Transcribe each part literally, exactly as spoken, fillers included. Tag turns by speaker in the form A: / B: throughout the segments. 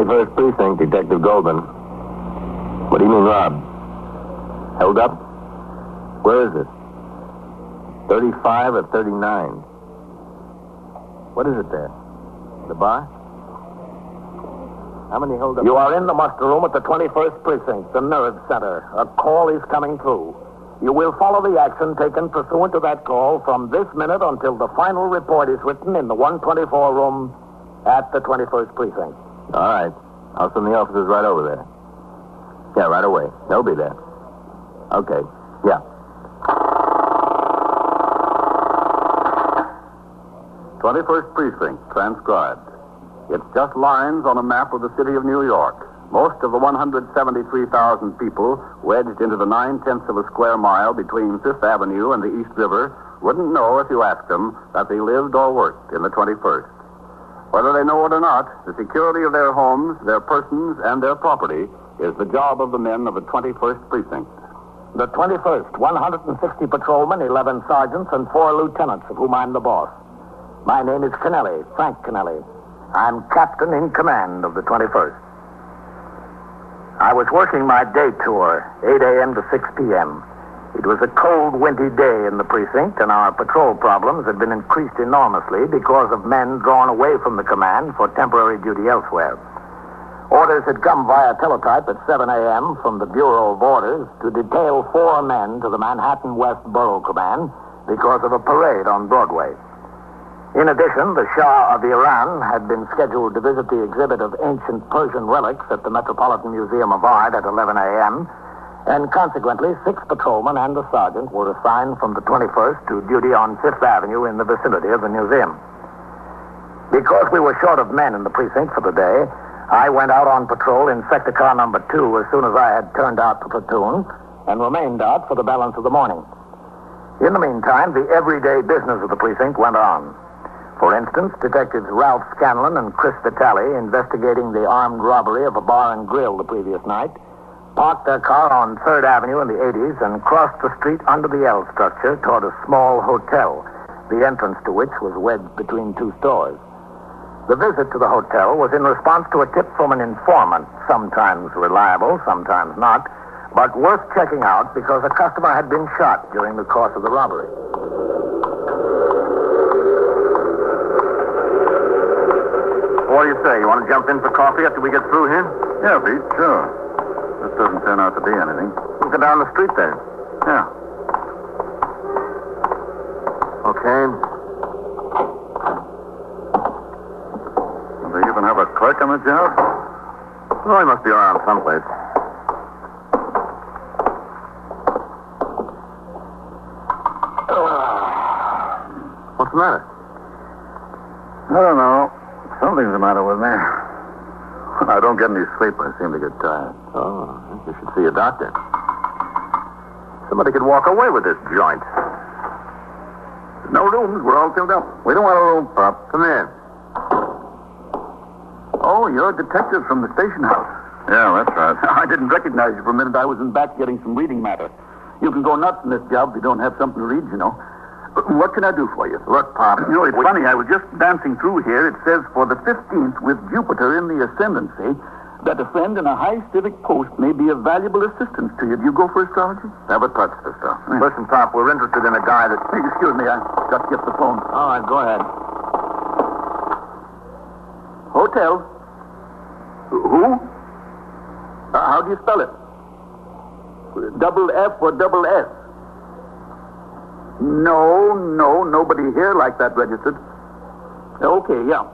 A: twenty-first Precinct, Detective Goldman. What do you mean, robbed? Held up? Where is it? thirty-five or thirty-nine? What is it there? The bar? How many hold up?
B: You are in the muster room at the twenty-first Precinct, the nerve center. A call is coming through. You will follow the action taken pursuant to that call from this minute until the final report is written in the one twenty-four room at the twenty-first Precinct.
A: All right. I'll send the officers right over there. Yeah, right away. They'll be there. Okay. Yeah.
C: twenty-first Precinct, transcribed. It's just lines on a map of the city of New York. Most of the one hundred seventy-three thousand people wedged into the nine-tenths of a square mile between Fifth Avenue and the East River wouldn't know if you asked them that they lived or worked in the twenty-first. Whether they know it or not, the security of their homes, their persons, and their property is the job of the men of the twenty-first Precinct.
B: The twenty-first, one hundred sixty patrolmen, eleven sergeants, and four lieutenants, of whom I'm the boss. My name is Kennelly, Frank Kennelly. I'm captain in command of the twenty-first. I was working my day tour, eight a.m. to six p.m. It was a cold, windy day in the precinct, and our patrol problems had been increased enormously because of men drawn away from the command for temporary duty elsewhere. Orders had come via teletype at seven a.m. from the Bureau of Orders to detail four men to the Manhattan West Borough Command because of a parade on Broadway. In addition, the Shah of Iran had been scheduled to visit the exhibit of ancient Persian relics at the Metropolitan Museum of Art at eleven a.m., and consequently, six patrolmen and a sergeant were assigned from the twenty-first to duty on Fifth Avenue in the vicinity of the museum. Because we were short of men in the precinct for the day, I went out on patrol in sector car number two as soon as I had turned out the platoon and remained out for the balance of the morning. In the meantime, the everyday business of the precinct went on. For instance, Detectives Ralph Scanlon and Chris Vitale, investigating the armed robbery of a bar and grill the previous night, parked their car on third Avenue in the eighties and crossed the street under the L structure toward a small hotel, the entrance to which was wedged between two stores. The visit to the hotel was in response to a tip from an informant, sometimes reliable, sometimes not, but worth checking out because a customer had been shot during the course of the robbery. What do you say? You want to jump in for coffee after we get through here?
C: Yeah, Pete, sure. This doesn't turn out to be anything.
B: We'll go down the street then.
C: Yeah.
B: Okay.
C: Do they even have a clerk on the job?
B: Oh, he must be around someplace. What's the matter?
C: I don't know. Something's the matter with me. When I don't get any sleep, I seem to get tired.
B: Oh, you should see a doctor. Somebody could walk away with this joint. No rooms. We're all filled up.
C: We don't want a room, Pop.
B: Come in.
D: Oh, you're a detective from the station house.
C: Yeah, that's right.
D: I didn't recognize you for a minute. I was in back getting some reading matter. You can go nuts in this job if you don't have something to read, you know. But what can I do for you?
B: Look, Pop.
D: You know, it's we... funny. I was just dancing through here. It says for the fifteenth, with Jupiter in the ascendancy, that a friend in a high civic post may be of valuable assistance to you. Do you go for astrology?
C: Never touch this stuff.
B: Yeah. Listen, Pop, we're interested in a guy that...
D: Hey, excuse me. I got to get the phone.
B: All right, go ahead.
D: Hotel. Who? Uh, how do you spell it? Double F or double S? No, no, nobody here like that registered. Okay, yeah.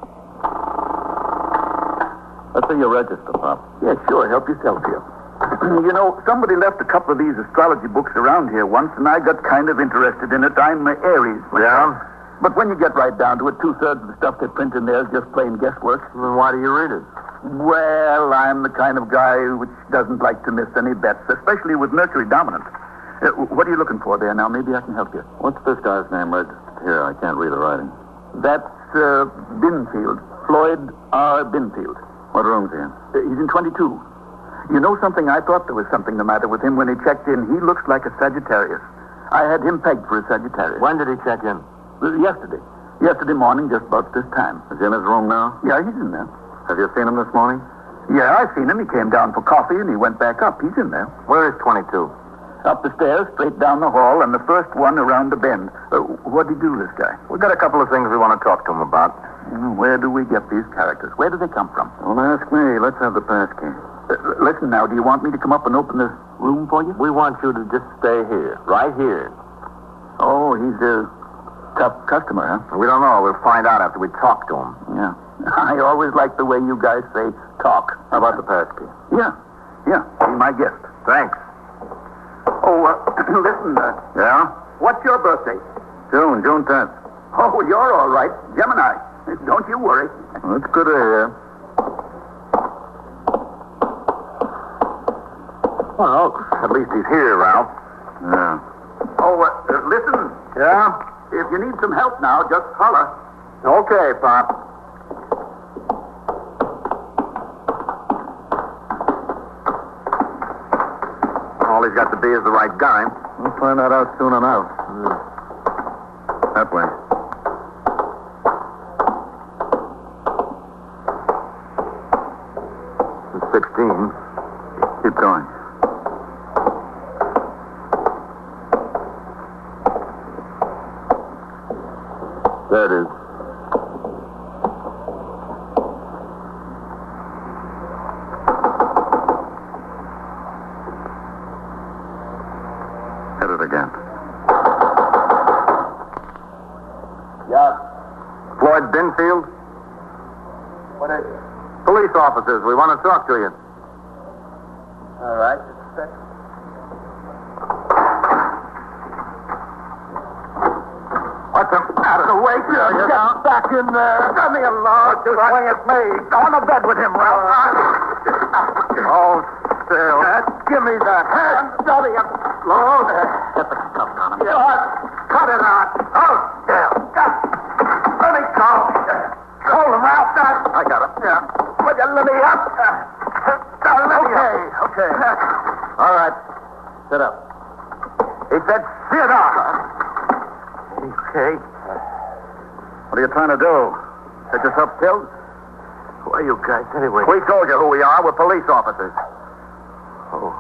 C: Let's see your register, Pop.
D: Yeah, sure. Help yourself here. You know, somebody left a couple of these astrology books around here once, and I got kind of interested in it. I'm uh, Aries.
B: Yeah?
D: But when you get right down to it, two-thirds of the stuff they print in there is just plain guesswork.
B: Then why do you read it?
D: Well, I'm the kind of guy which doesn't like to miss any bets, especially with Mercury dominant. Uh, what are you looking for there now? Maybe I can help you.
C: What's this guy's name registered here? I can't read the writing.
D: That's uh, Binfield. Floyd R. Binfield.
C: What room's he in?
D: Uh, he's in twenty-two. You know something? I thought there was something the matter with him when he checked in. He looks like a Sagittarius. I had him pegged for a Sagittarius.
B: When did he check in?
D: Uh, yesterday. Yesterday morning, just about this time.
C: Is he in his room now?
D: Yeah, he's in there.
C: Have you seen him this morning?
D: Yeah, I seen him. He came down for coffee, and he went back up. He's in there.
A: Where is twenty-two?
D: Up the stairs, straight down the hall, and the first one around the bend. Uh, what'd he do, this guy?
A: We've got a couple of things we want to talk to him about.
D: Mm, Where do we get these characters? Where do they come from?
C: Don't ask me. Let's have the pass key.
D: Uh, listen now, do you want me to come up and open the room for you?
A: We want you to just stay here, right here.
D: Oh, he's a tough customer, huh?
A: We don't know. We'll find out after we talk to him.
D: Yeah. I always like the way you guys say talk.
A: How about the pass key?
D: Yeah, yeah, be my guest.
A: Thanks.
D: Oh, uh, listen, uh,
C: Yeah?
D: what's your birthday?
C: June, June tenth.
D: Oh, you're all right. Gemini. Don't you worry.
C: That's good to hear.
A: Well, at least he's here, Ralph.
C: Yeah.
D: Oh, uh, uh, listen,
A: Yeah?
D: if you need some help now, just holler.
A: Okay, Pop. All he's got to be is the right guy.
C: We'll find that out soon enough. That way.
A: sixteen.
C: Keep going.
A: There it is.
C: Hit it again.
A: Yeah. Floyd Binfield?
D: What is it?
A: Police officers. We want to talk to you.
D: All right, just a second.
A: What's the matter? Wait,
D: Get
A: get back in there.
D: Let me alone.
A: You swing at me.
D: Go on to bed with him, Ralph.
A: Oh, still.
D: Give me that hand. Steady up. Slow there.
A: Get the stuff on him.
D: Yeah. Cut it out. Oh, damn. Let me go. Hold him, Ralph.
A: I got him.
D: Yeah. Will you let me up? Now, let me
A: Okay,
D: up.
A: okay. All right. Sit up.
D: He said, sit up.
A: Okay.
C: What are you trying to do? Get yourself killed?
A: Who are you guys, anyway?
C: We told you who we are. We're police officers.
A: Oh.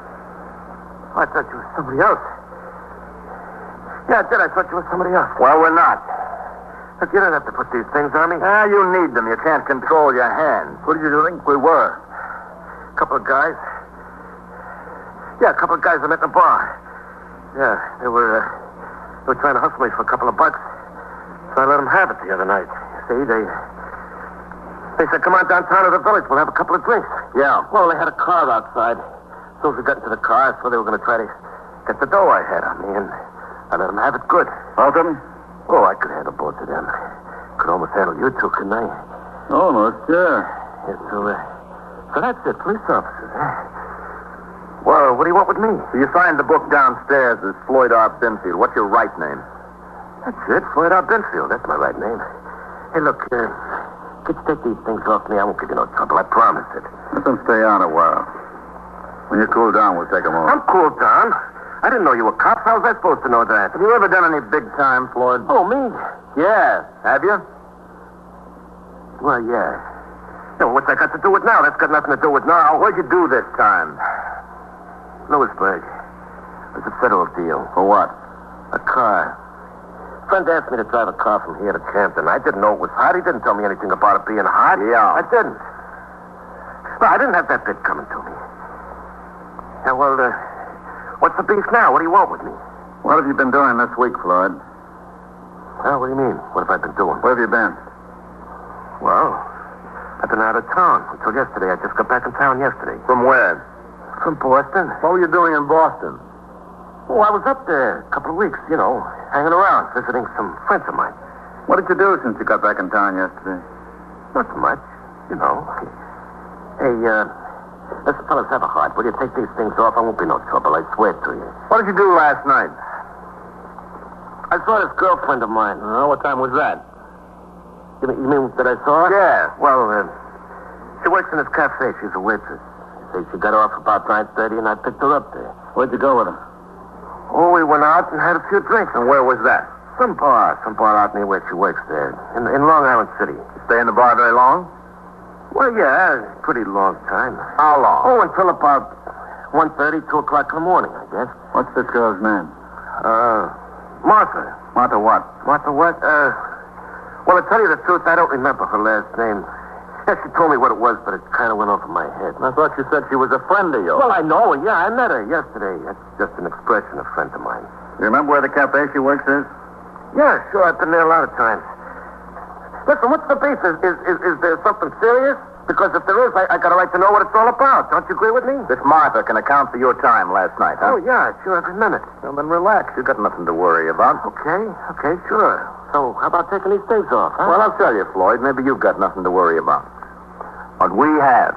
A: I thought you were somebody else. Yeah, I did. I thought you were somebody else.
C: Well, we're not.
A: Look, you don't have to put these things on me.
C: Ah, you need them. You can't control your hands. Who did you think we were?
A: A couple of guys. Yeah, a couple of guys I met in the bar. Yeah, they were, uh, they were trying to hustle me for a couple of bucks. So I let them have it the other night. See, they... They said, come on downtown to the village. We'll have a couple of drinks.
C: Yeah.
A: Well, they had a car outside. As soon as we got into the car, I saw they were going to try to get the dough I had on me, and I let them have it good.
C: Both of them?
A: Oh, I could handle both of them. Could almost handle you two, couldn't I?
C: Almost, yeah.
A: Yeah, so, uh, so that's it, police officers, huh? Well, what do you want with me?
C: So you signed the book downstairs as Floyd R. Binfield. What's your right name?
A: That's it, Floyd R. Binfield. That's my right name. Hey, look, uh, kids, take these things off me. I won't give you no trouble. I promise it.
C: Let them stay on a while. When you cool down, we'll take them off.
A: I'm cool, Don. I didn't know you were cops. How was I supposed to know that?
C: Have you ever done any big time, Floyd?
A: Oh, me?
C: Yeah. Have you?
A: Well, yeah. Yeah, well, what's that got to do with now? That's got nothing to do with now.
C: What'd you do this time?
A: Lewisburg. It was a federal deal.
C: For what?
A: A car. A friend asked me to drive a car from here to Campton. I didn't know it was hot. He didn't tell me anything about it being hot.
C: Yeah.
A: I didn't. Well, I didn't have that bit coming to me. Yeah, well, uh, what's the beef now? What do you want with me?
C: What have you been doing this week, Floyd?
A: Well, what do you mean? What have I been doing?
C: Where have you been?
A: Well, I've been out of town until yesterday. I just got back in town yesterday.
C: From where?
A: From Boston.
C: What were you doing in Boston?
A: Oh, I was up there a couple of weeks, you know, hanging around, visiting some friends of mine.
C: What did you do since you got back in town yesterday?
A: Not much, you know. Hey, uh, listen, fellas, have a heart. Will you take these things off? I won't be no trouble, I swear to you.
C: What did you do last night?
A: I saw this girlfriend of mine.
C: Oh, what time was that?
A: You mean, you mean that I saw her?
C: Yeah.
A: Well, uh, she works in this cafe. She's a waitress. Say she got off about nine thirty, and I picked her up there.
C: Where'd you go with her?
A: Oh, we went out and had a few drinks.
C: And where was that?
A: Some bar. Some bar out near where she works there. In, in Long Island City.
C: You stay in the bar very long?
A: Well, yeah, pretty long time.
B: How long?
A: Oh, until about one thirty, two o'clock in the morning, I guess.
D: What's this girl's name?
A: Uh, Martha.
D: Martha what?
A: Martha what? Uh, well, to tell you the truth, I don't remember her last name. Yeah, she told me what it was, but it kind of went over my head.
B: I thought you said she was a friend of yours.
A: Well, I know her. Yeah, I met her yesterday. That's just an expression, a friend of mine.
D: You remember where the cafe she works is?
A: Yeah, sure. I've been there a lot of times. Listen, what's the beef? Is, is, is, is there something serious? Because if there is, I, I got a right to know what it's all about. Don't you agree with me?
B: This Martha can account for your time last night, huh?
A: Oh, yeah, sure, every minute.
B: Well, then relax. You've got nothing to worry about.
A: Okay, okay, sure. So, how about taking these days off, huh?
B: Well, I'll tell you, Floyd. Maybe you've got nothing to worry about. But we have.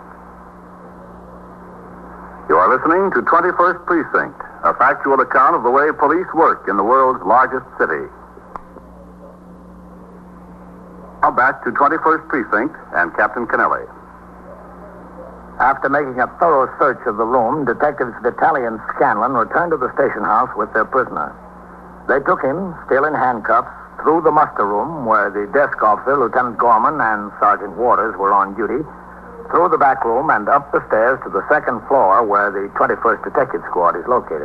C: You are listening to twenty-first Precinct, a factual account of the way police work in the world's largest city. Now back to twenty-first Precinct and Captain Kennelly.
B: After making a thorough search of the room, Detectives Vitale and Scanlon returned to the station house with their prisoner. They took him, still in handcuffs, through the muster room where the desk officer, Lieutenant Gorman, and Sergeant Waters were on duty, through the back room and up the stairs to the second floor where the twenty-first Detective Squad is located.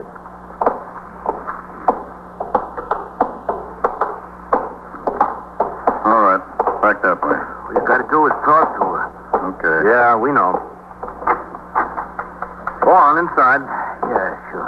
C: All right, back that way.
A: All you got to do is talk to her.
C: Okay.
B: Yeah, we know. Go on, inside.
A: Yeah, sure.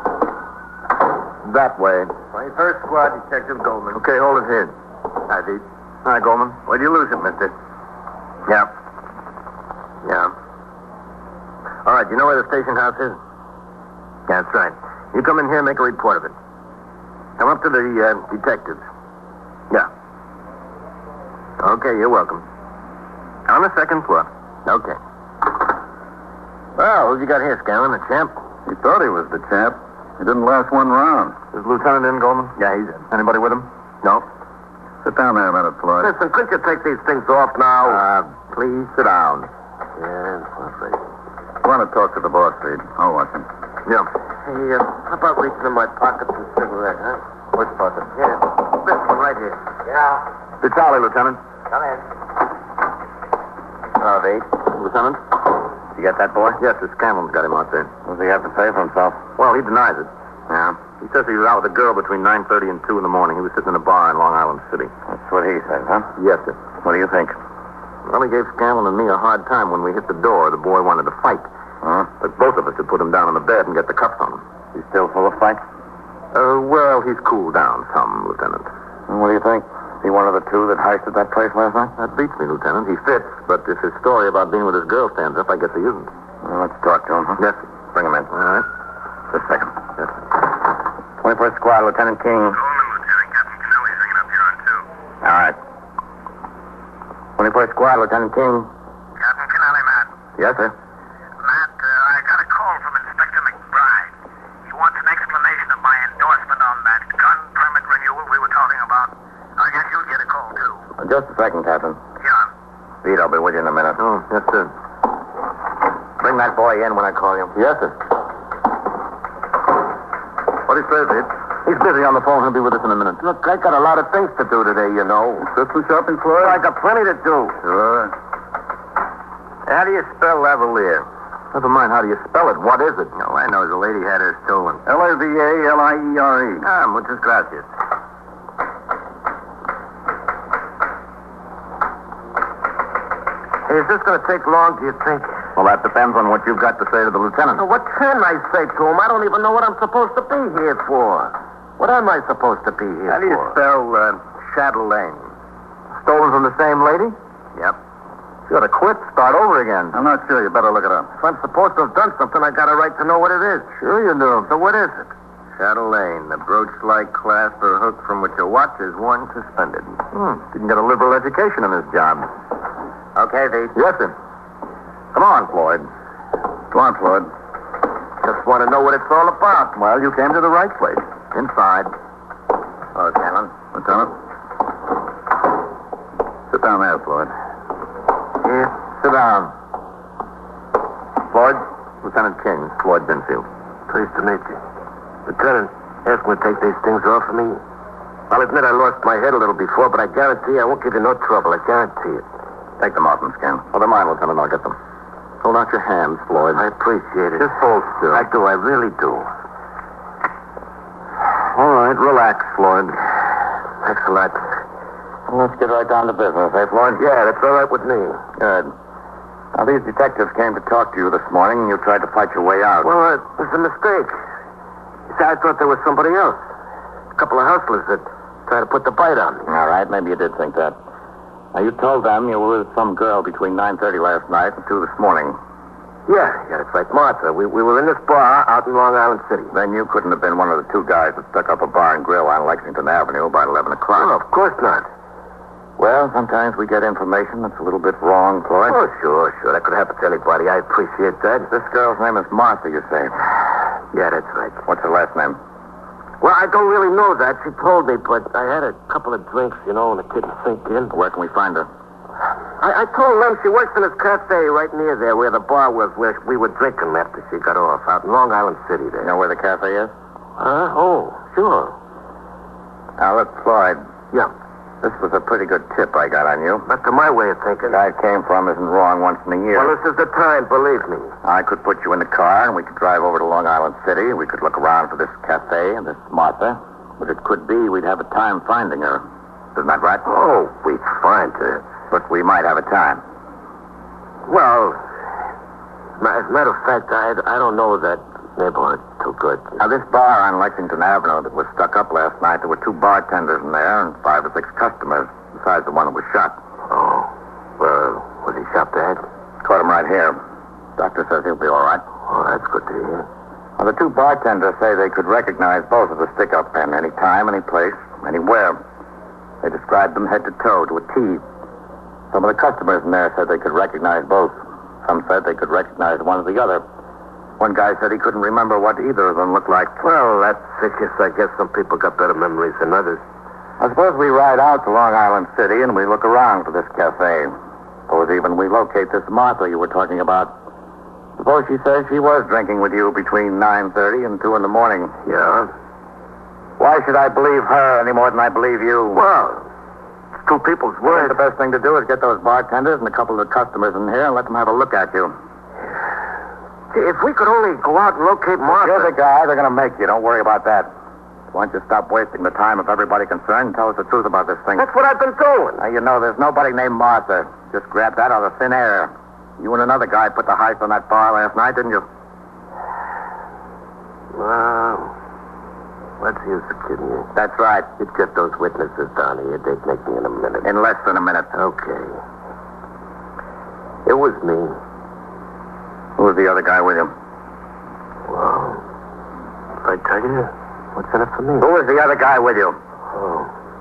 B: That way.
A: twenty-first Squad, Detective Goldman.
B: Okay, hold it here.
A: Hi, Pete.
B: Hi, Goldman.
A: Where'd you lose it, mister?
B: Yeah.
A: Yeah. All right, you know where the station house is? Yeah, that's right. You come in here and make a report of it. Come up to the uh, detectives. Yeah. Okay, you're welcome. On the second floor. Okay. Well, who've you got here, Scanlon? The champ?
C: He thought he was the champ. He didn't last one round.
B: Is Lieutenant in, Goldman?
A: Yeah, he's in.
B: Anybody with him?
A: No.
C: Sit down there a minute, Floyd.
A: Listen, couldn't you take these things off now?
B: Uh, please sit down.
A: Yeah, that's right.
C: I want to talk to the boss, Pete. I'll watch him.
A: Yeah. Hey, uh, how about reaching in my pocket for a cigarette, huh?
B: Which pocket?
A: Yeah, this one right here. Yeah.
B: Vitale, Lieutenant.
A: Come in. Hello, V.
B: Lieutenant?
A: You got that boy?
B: Yes, the Scanlon's got him out there.
A: What does he have to say for himself?
B: Well, he denies it.
A: Yeah.
B: He says he was out with a girl between nine thirty and two in the morning. He was sitting in a bar in Long Island City.
A: That's what he says, huh?
B: Yes, sir.
A: What do you think?
B: Well, he gave Scanlon and me a hard time when we hit the door. The boy wanted to fight.
A: Huh?
B: But both of us had put him down on the bed and get the cuffs on him.
A: He's still full of fight?
B: Uh, well, he's cooled down some, Lieutenant.
A: And what do you think? Is he one of the two that heisted that place last night?
B: That beats me, Lieutenant. He fits, but if his story about being with his girl stands up, I guess he isn't.
A: Well, let's talk to him, huh?
B: Yes, sir.
A: Bring him in.
B: All right.
A: Just a second.
B: Yes, sir.
A: twenty-first Squad, Lieutenant King.
E: Goldman, Lieutenant. Captain Kennelly's hanging up here on two.
A: All right. twenty-first Squad, Lieutenant King.
E: Captain Kennelly, Matt.
A: Yes, sir.
E: Matt, uh, I got a call from Inspector McBride. He wants an explanation of my endorsement on that gun permit renewal we were talking about. I guess you'll get a call, too.
A: Just a second, Captain.
E: Yeah.
A: Pete, I'll be with you in a minute.
B: Oh, yes, sir.
A: Bring that boy in when I call you.
B: Yes, sir. What do you say, Pete? He's busy on the phone. He'll be with us in a minute.
A: Look, I got a lot of things to do today, you know.
C: System shopping, Floyd?
A: I got plenty to do.
C: Sure.
A: How do you spell lavalier?
B: Never mind. How do you spell it? What is it?
A: No, I know the lady had her stolen.
C: L A V A L I E R E.
A: Ah, muchas gracias. Hey, is this going to take long, do you think?
B: Well, that depends on what you've got to say to the lieutenant.
A: Now, what can I say to him? I don't even know what I'm supposed to be here for. What am I supposed to be here
C: How do you
A: for?
C: spell uh, Chatelaine?
B: Stolen from the same lady?
A: Yep.
B: You ought to quit. Start over again.
C: I'm not sure. You better look it up.
A: If I'm supposed to have done something, I got a right to know what it is.
B: Sure you do.
A: So what is it? Chatelaine, the brooch-like clasp or hook from which a watch is worn suspended.
B: Hmm. Didn't get a liberal education in this job.
A: Okay, V.
B: Yes, sir. Come on, Floyd.
C: Go on, Floyd.
A: Just want to know what it's all about.
B: Well, you came to the right place. Inside.
A: Oh, Scanlon.
C: Lieutenant. Sit down there, Floyd.
A: Here.
B: Sit down. Floyd, Lieutenant King, Floyd Binfield.
A: Pleased to meet you. Lieutenant, ask me to take these things off of me. I'll admit I lost my head a little before, but I guarantee I won't give you no trouble. I guarantee it.
C: Take them off and scan. Oh, they're mine, Lieutenant. I'll get them. Hold out your hands, Floyd.
A: I appreciate it.
C: Just hold still.
A: I do. I really do.
C: All right, relax, Floyd.
A: Thanks a lot.
C: Let's get right down to business, eh, Floyd?
A: Yeah, that's all right with me.
C: Good. Now, these detectives came to talk to you this morning, and you tried to fight your way out.
A: Well, uh, it was a mistake. See, I thought there was somebody else. A couple of hustlers that tried to put the bite on me.
C: All right, maybe you did think that. Now, you told them you were with some girl between nine thirty last night and two this morning.
A: Yeah, yeah, that's right. Martha. We, we were in this bar out in Long Island City.
C: Then you couldn't have been one of the two guys that stuck up a bar and grill on Lexington Avenue about eleven o'clock.
A: Oh, of course not.
C: Well, sometimes we get information that's a little bit wrong, Floyd.
A: Oh, sure, sure. That could happen to anybody. I appreciate that.
C: This girl's name is Martha, you say?
A: Yeah, that's right.
C: What's her last name?
A: Well, I don't really know that. She told me, but I had a couple of drinks, you know, and it didn't sink in.
C: Where can we find her?
A: I, I told them she works in this cafe right near there where the bar was, where we were drinking after she got off, out in Long Island City there.
C: You know where the cafe is?
A: Huh? Oh, sure.
C: Now, look, Floyd.
A: Yeah.
C: This was a pretty good tip I got on you.
A: Not to my way of thinking.
C: The guy I came from isn't wrong once in a year.
A: Well, this is the time, believe me.
C: I could put you in the car, and we could drive over to Long Island City. We could look around for this cafe and this Martha. But it could be we'd have a time finding her. Isn't that right?
A: Oh, we'd find her.
C: But we might have a time.
A: Well, as a matter of fact, I, I don't know that neighborhood too good.
C: Now, this bar on Lexington Avenue that was stuck up last night, there were two bartenders in there and five or six customers, besides the one that was shot.
A: Oh, well, was he shot dead?
C: Caught him right here. Doctor says he'll be all right.
A: Oh, that's good to hear.
C: Well, the two bartenders say they could recognize both of the stick-up men any time, any place, anywhere. They described them head to toe to a T. Some of the customers in there said they could recognize both. Some said they could recognize one or the other. One guy said he couldn't remember what either of them looked like.
A: Well, that's vicious. I guess some people got better memories than others.
C: I suppose we ride out to Long Island City and we look around for this cafe. Suppose even we locate this Martha you were talking about. Suppose she says she was drinking with you between nine thirty and two in the morning.
A: Yeah?
C: Why should I believe her any more than I believe you?
A: Well, it's two people's
C: I
A: words.
C: think the best thing to do is get those bartenders and a couple of the customers in here and let them have a look at you.
A: If we could only go out and locate Martha.
C: You're the guy. They're going to make you. Don't worry about that. Why don't you stop wasting the time of everybody concerned and tell us the truth about this thing?
A: That's what I've been doing.
C: Now, you know, there's nobody named Martha. Just grabbed that out of thin air. You and another guy put the heist on that bar last night, didn't you?
A: Well, what's the use of kidding you?
C: That's right.
A: You'd get those witnesses down here. They'd make me in a minute.
C: In less than a minute.
A: Okay. It was me.
C: Who was the other guy with you?
A: Well, if I tell you, what's in it for me?
C: Who was the other guy with you?
A: Oh.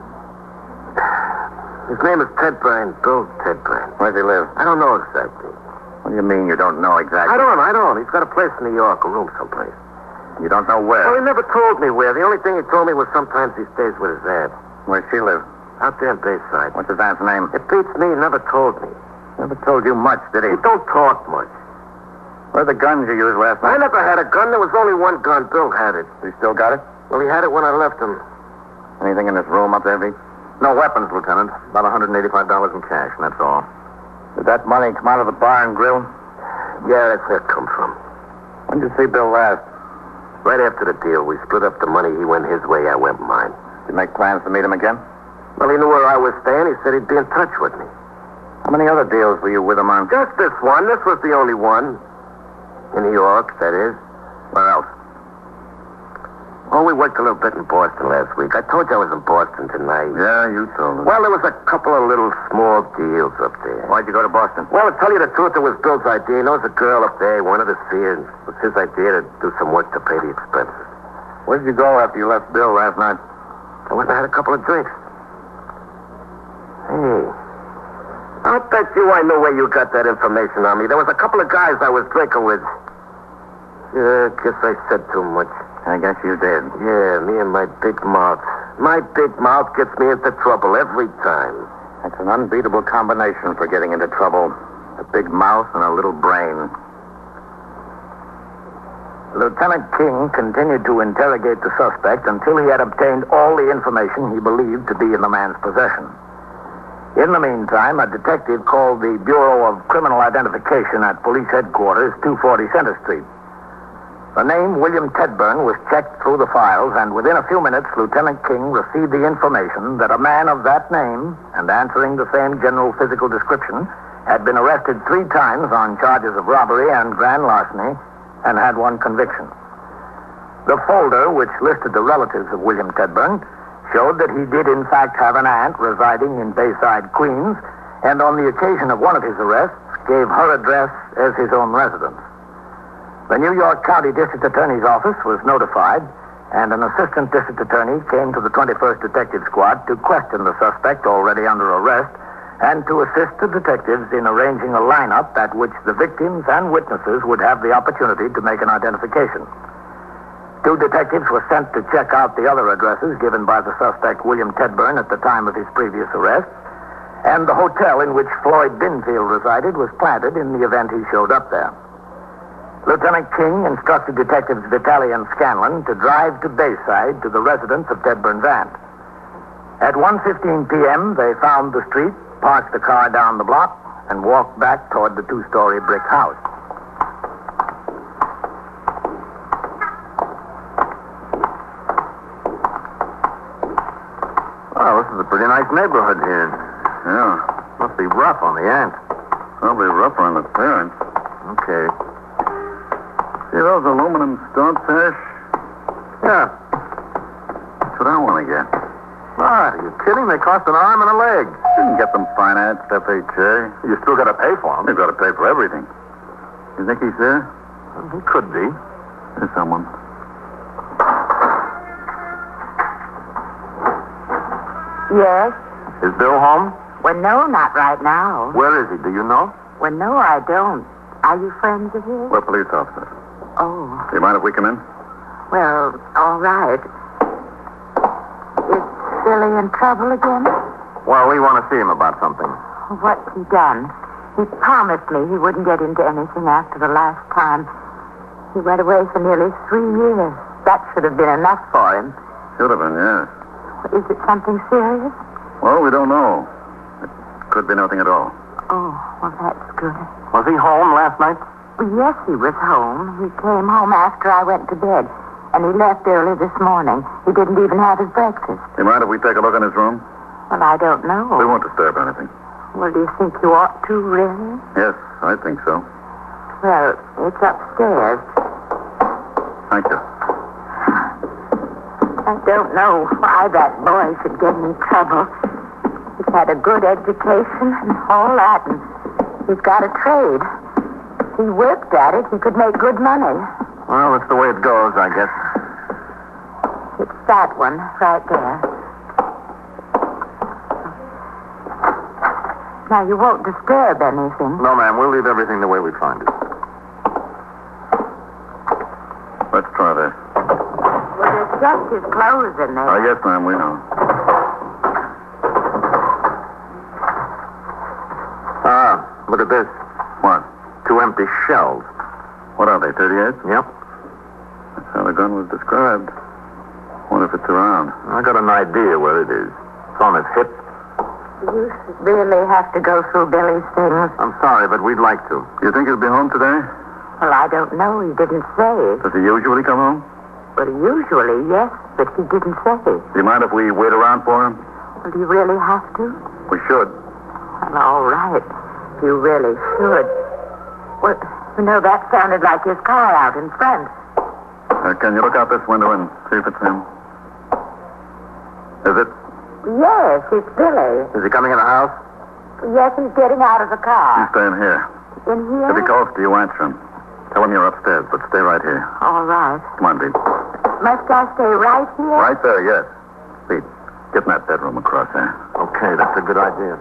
A: His name is Ted Bryan, Bill Ted Bryan.
C: Where does he live?
A: I don't know exactly.
C: What do you mean you don't know exactly?
A: I don't, I don't. He's got a place in New York, a room someplace.
C: You don't know where?
A: Well, he never told me where. The only thing he told me was sometimes he stays with his aunt.
C: Where'd she live?
A: Out there in Bayside.
C: What's his aunt's name?
A: It beats me. He never told me.
C: Never told you much, did he?
A: He don't talk much.
C: Where are the guns you used last
A: I
C: night?
A: never had a gun. There was only one gun. Bill had it.
C: You still got it?
A: Well, he had it when I left him.
C: Anything in this room up there, V? No weapons, Lieutenant. About one hundred eighty-five dollars in cash, and that's all. Did that money come out of the bar and grill?
A: Yeah, that's where it come from.
C: When did you see Bill last?
A: Right after the deal, we split up the money. He went his way, I went mine.
C: Did you make plans to meet him again?
A: Well, he knew where I was staying. He said he'd be in touch with me.
C: How many other deals were you with him on?
A: Just this one. This was the only one. In New York, that is.
C: Where else?
A: Oh, we worked a little bit in Boston last week. I told you I was in Boston tonight.
C: Yeah, you told me.
A: Well, there was a couple of little small deals up there.
C: Why'd you go to Boston?
A: Well, to tell you the truth, it was Bill's idea. He knows a girl up there. He wanted to see her. It was his idea to do some work to pay the expenses.
C: Where did you go after you left Bill last night?
A: I went and had a couple of drinks. Hey, I'll bet you I know where you got that information on me. There was a couple of guys I was drinking with. Yeah, guess I said too much.
C: I guess you did.
A: Yeah, me and my big mouth. My big mouth gets me into trouble every time.
C: That's an unbeatable combination for getting into trouble. A big mouth and a little brain.
B: Lieutenant King continued to interrogate the suspect until he had obtained all the information he believed to be in the man's possession. In the meantime, a detective called the Bureau of Criminal Identification at Police Headquarters, two forty Center Street. The name William Tedburn was checked through the files, and within a few minutes, Lieutenant King received the information that a man of that name, and answering the same general physical description, had been arrested three times on charges of robbery and grand larceny, and had one conviction. The folder, which listed the relatives of William Tedburn, showed that he did in fact have an aunt residing in Bayside, Queens, and on the occasion of one of his arrests, gave her address as his own residence. The New York County District Attorney's Office was notified, and an assistant district attorney came to the twenty-first Detective Squad to question the suspect already under arrest and to assist the detectives in arranging a lineup at which the victims and witnesses would have the opportunity to make an identification. Two detectives were sent to check out the other addresses given by the suspect William Tedburn at the time of his previous arrest, and the hotel in which Floyd Binfield resided was planted in the event he showed up there. Lieutenant King instructed Detectives Vitale and Scanlon to drive to Bayside to the residence of Tedburn's aunt. At one fifteen p.m., they found the street, parked the car down the block, and walked back toward the two-story brick house.
A: Oh, this is a pretty nice neighborhood here.
C: Yeah.
A: Must be rough on the aunt.
C: Probably rougher on the parents.
A: Okay.
C: See those aluminum stumps, Ash?
A: Yeah.
C: That's what I want to get.
A: What? Are you kidding? They cost an arm and a leg.
C: You can get them financed, F H A.
A: You still got to pay for them.
C: You've got to pay for everything. You think he's there?
A: Well, he could be.
C: There's someone.
F: Yes?
A: Is Bill home?
F: Well, no, not right now.
A: Where is he? Do you know?
F: Well, no, I don't. Are you friends of his?
C: We're police officers.
F: Oh,
C: Do you mind if we come in?
F: well, all right. Is Billy in trouble again?
A: Well, we want to see him about something.
F: What's he done? He promised me he wouldn't get into anything after the last time. He went away for nearly three years. That should have been enough for him.
C: Should have been, yes.
F: Is it something serious?
C: Well, we don't know. It could be nothing at all.
F: Oh, well, that's good.
A: Was he home last night?
F: Well, yes, he was home. He came home after I went to bed, and he left early this morning. He didn't even have his breakfast.
C: Do you mind if we take a look in his room?
F: Well, I don't know.
C: We won't disturb anything.
F: Well, do you think you ought to, really?
C: Yes, I think so.
F: Well, it's upstairs.
C: Thank you.
F: I don't know why that boy should get in trouble. He's had a good education and all that, and he's got a trade. If he worked at it, he could make good money.
A: Well, that's the way it goes, I guess.
F: It's that one right there. Now, you won't disturb anything.
A: No, ma'am. We'll leave everything the way we find it.
C: Let's try this.
F: Well, there's just his clothes in there.
C: Oh, yes, ma'am, we know.
A: Ah, look at this.
C: What?
A: Two empty shells.
C: What are they, thirty-eight?
A: Yep.
C: That's how the gun was described. Wonder if it's around.
A: I got an idea where it is. It's on his hip.
F: You really have to go through Billy's things.
A: I'm sorry, but we'd like to.
C: You think he'll be home today?
F: Well, I don't know. He didn't say.
C: Does he usually come home?
F: Well, usually, yes, but he didn't say.
C: Do you mind if we wait around for him?
F: Well, do you really have to?
C: We should.
F: Well, all right. You really should. Well, you know, that sounded like his car out in front.
C: Uh, can you look out this window and see if it's him? Is it?
F: Yes, it's Billy.
A: Is he coming in the house?
F: Yes, he's getting out of the
C: He's
F: car.
C: staying here.
F: In here?
C: If he calls to you, answer him. Tell him you're upstairs, but stay right here.
F: All right.
C: Come on, Pete.
F: Must I stay right here?
C: Right there, yes. Pete, get in that bedroom across there.
A: Okay, that's a good idea.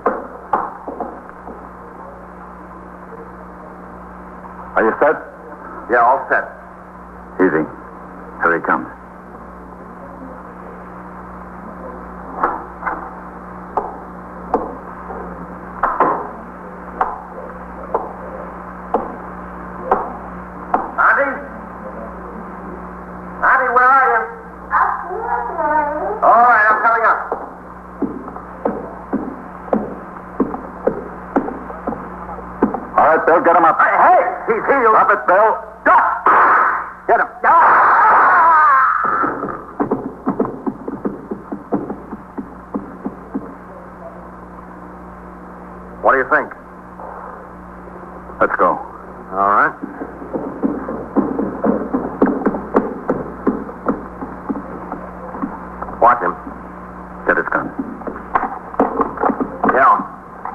C: Are you set?
A: Yeah, all set.
C: Easy. Here he comes.
A: Auntie? Auntie, where are you?
F: Up here, Billy.
A: All right, I'm coming up.
C: All right, Bill, get him up.
A: Hey, hey, he's healed.
C: Drop it, Bill.
A: Get him. What do you think?
C: Let's go.
A: All right. Watch him.
C: Get his gun.
A: Yeah.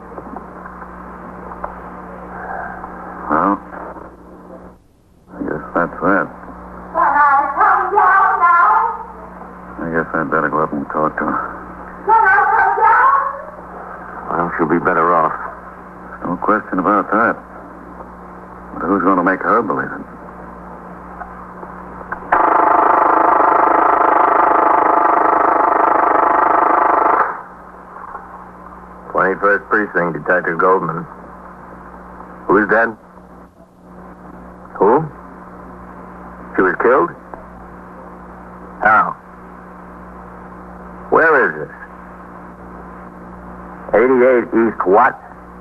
C: Well, I guess that's that.
F: Can I come down now?
C: I guess I'd better go up and talk to her.
F: Can I come down?
A: Well, she'll be better off.
C: No question about that. But who's going to make her believe it?
A: twenty-first Precinct, Detective Goldman. Who's dead? Who? She was killed? How? Where is this? eighty-eight East what?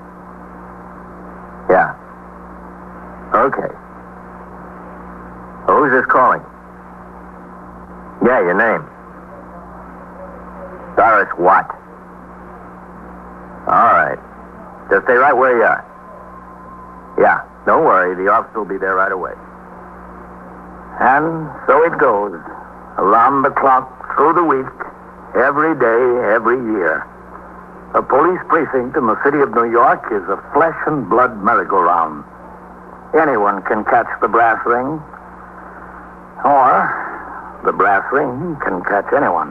A: Yeah. Okay. Who's this calling? Yeah, your name. Doris what? All right. Just stay right where you are. Yeah, don't worry. The officer will be there right away. And so it goes. Around the clock, through the week, every day, every year. A police precinct in the city of New York is a flesh and blood merry-go-round. Anyone can catch the brass ring, or the brass ring can catch anyone.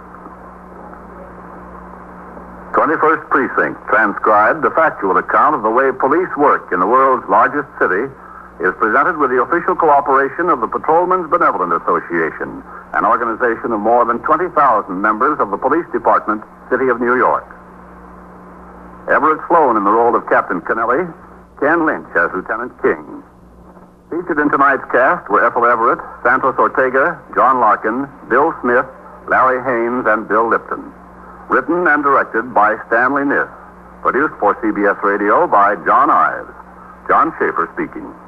C: twenty-first Precinct, transcribed, the factual account of the way police work in the world's largest city, is presented with the official cooperation of the Patrolmen's Benevolent Association, an organization of more than twenty thousand members of the Police Department, City of New York. Everett Sloan in the role of Captain Kennelly, Ken Lynch as Lieutenant King. Featured in tonight's cast were Ethel Everett, Santos Ortega, John Larkin, Bill Smith, Larry Haynes, and Bill Lipton. Written and directed by Stanley Niss. Produced for C B S Radio by John Ives. John Schaefer speaking.